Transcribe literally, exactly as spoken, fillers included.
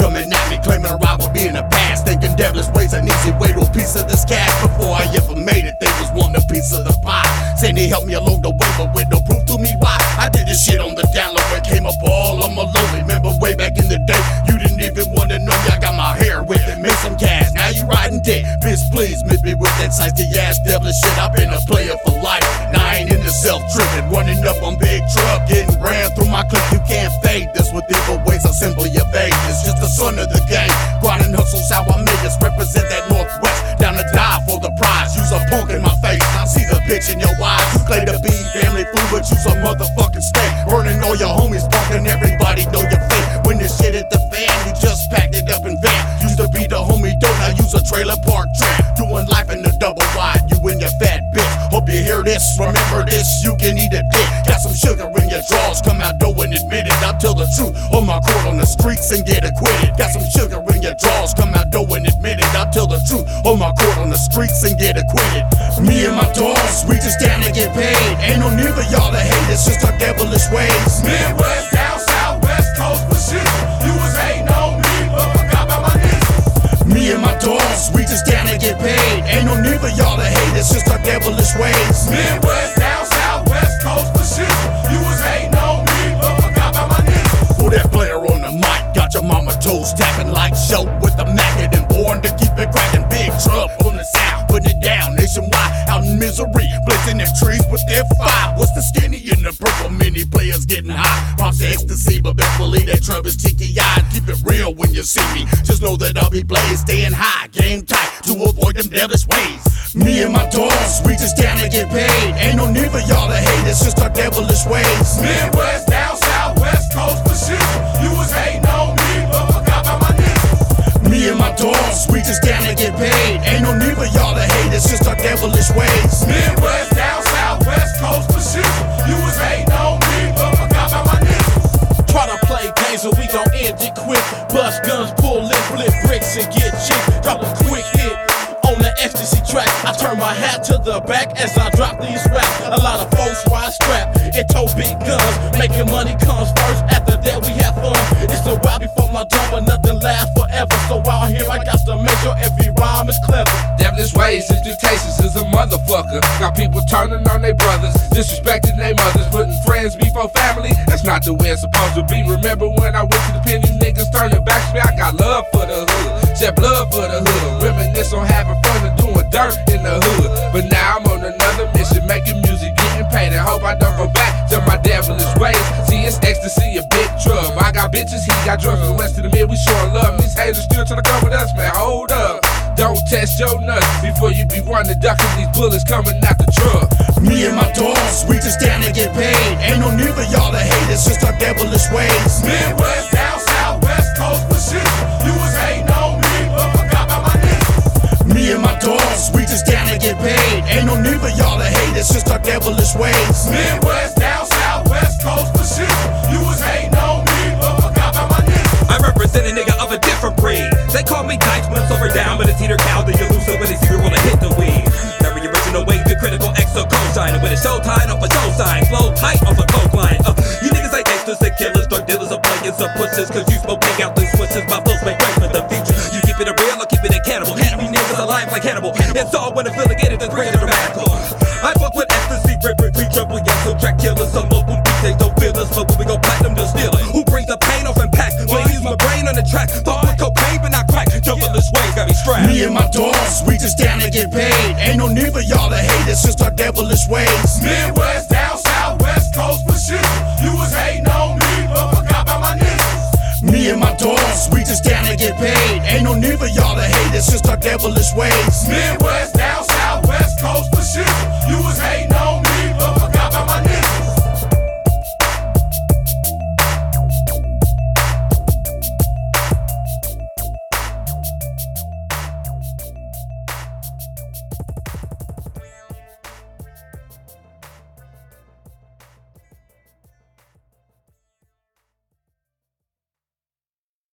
coming at me, claiming I would be in the past, thinking devilish ways an easy way to a piece of this cash. Before I ever made it, they was wanting a piece of the pie, saying they helped me along the way, but with no proof to me why. I did this shit on the down low and came up all on my low. Remember way back in the day, you didn't even want to know me. I got my hair with it, made some cash, now you riding dick. Bitch, please miss me with that size ass devilish shit. I've been a player for life, now I ain't into self-tripping, running up on big truck, getting ran through my clip. You can't fade this with evil ways, I simply evade. It's just the son of the game, grinding hustles how I made this. Represent that Northwest, down to die for the prize. Use a punk in my face, I see the bitch in your eyes. You claim to be family food, but you some motherfucking steak. Burning all your homies, punking everybody know your fate. When this shit hit the fan, you just packed it up in van. Used to be the homie, don't I use a trailer park tramp. Doing life in the double wide, you and your fat bitch. Hope you hear this, remember this, you can eat a dick. Got some sugar in your drawers, come out dough and admit it. I'll tell the truth on my court on the streets and get acquitted. Got some sugar in your drawers, come out dough and admit it. I'll tell the truth on my court on the streets and get acquitted. Me and my dogs, we just down to get paid. Ain't no need for y'all to hate, it's just our devilish ways. Midwest, down south, west coast position. You was hating on me, but forgot about my niggas. Me and my dogs, we just down to get paid. Ain't no need for y'all to hate, it's just our devilish ways. Midwest, down south, west coast position. You was hating on me, but forgot about my niggas. Who that player on the mic? Got your mama toes tapping like show with the maggot and born to keep it cracking. Big truck on the sound, putting it down nationwide. Out in misery, blazing their trees with their five. What's the skinny in the purple mini players getting high? Props to ecstasy, but best believe that Trump is cheeky eyed. Keep it real when you see me. Just know that I'll be blazed, staying high, game tight to avoid them devilish ways. Me and my dogs, we just down to get paid. Ain't no need for y'all to hate, it's just our devilish ways. Midwest, down south, west coast position. You was hating on me, but forgot about my niggas. Me and my dogs, we just down to get paid. Ain't no need for y'all to hate, it's just our devilish ways. Midwest, down south, west coast position. You was hating on me, but forgot about my niggas. Try to play games, but we gon' end it quick. Bust guns, pull in, flip bricks, and get cheap. Drop a quick hit on the ecstasy track. I turn my hat to the back as I drop these raps. A lot of folks ride strapped and tow big guns. Making money comes first, after that we have fun. It's a while before my drum, but nothing lasts forever. So out here I got to make sure every rhyme is clever. Devilish ways, expectations is a motherfucker. Got people turning on their brothers, disrespecting their mothers, putting friends before family. That's not the way it's supposed to be. Remember when I went to the pen, you niggas turned your backs to me. I got love for the hood, shed blood for the hood. Reminisce on having fun and doing dirt in the hood. But now I'm on another mission, making music, getting paid. And hope I don't go back to my devilish ways. See, it's ecstasy, a big drug. I got bitches, he got drugs. From the west to the mid, we showing love. These haters still trying to come with us, man. Hold up. Don't test your nuts before you be running, ducking these bullets coming out the truck. Me and my dogs, we just down to get paid. Ain't no need for y'all to hate, it's just our devilish ways. Midwest, down south, west coast position. You was hating on me, but forgot about my niggas. Me and my dogs, we just down to get paid. Ain't no need for y'all to hate, it's just our devilish ways. Midwest, down south, west coast position. You was hating on me, but forgot about my niggas. I represent a nigga of a different breed. They call me Dice when it's over down, but it's either cow the elusive when they see me wanna hit the weed. Very original way, the critical X or cosign. And with a show tied off a show sign, flow tight off a coke line. Uh, you niggas ain't gangsters, they killers, drug dealers, or players, or pushers. Cause you smoking out the switches, my flows make way for the future. You keep it a real or keep it a cannibal. Cannibal niggas alive like Hannibal. It's all when affiliated, it's greater dramatical. I fuck with ecstasy, rip, rip, three, triple, yes, so track killers. Some local D Js don't feel us, but when we go platinum, they'll steal it. Who brings the pain off and pack? Well, use my brain on the track. Fuck with cocaine, but not crack. Devilish ways got me strapped. Me and my dogs, we just down to get paid. Ain't no need for y'all to hate, it's just our devilish ways. Midwest, down south, west coast position. You was hating on me, but forgot about my niggas. Me and my dogs, we just down to get paid. Ain't no need for y'all to hate, it's just our devilish ways. Midwest, down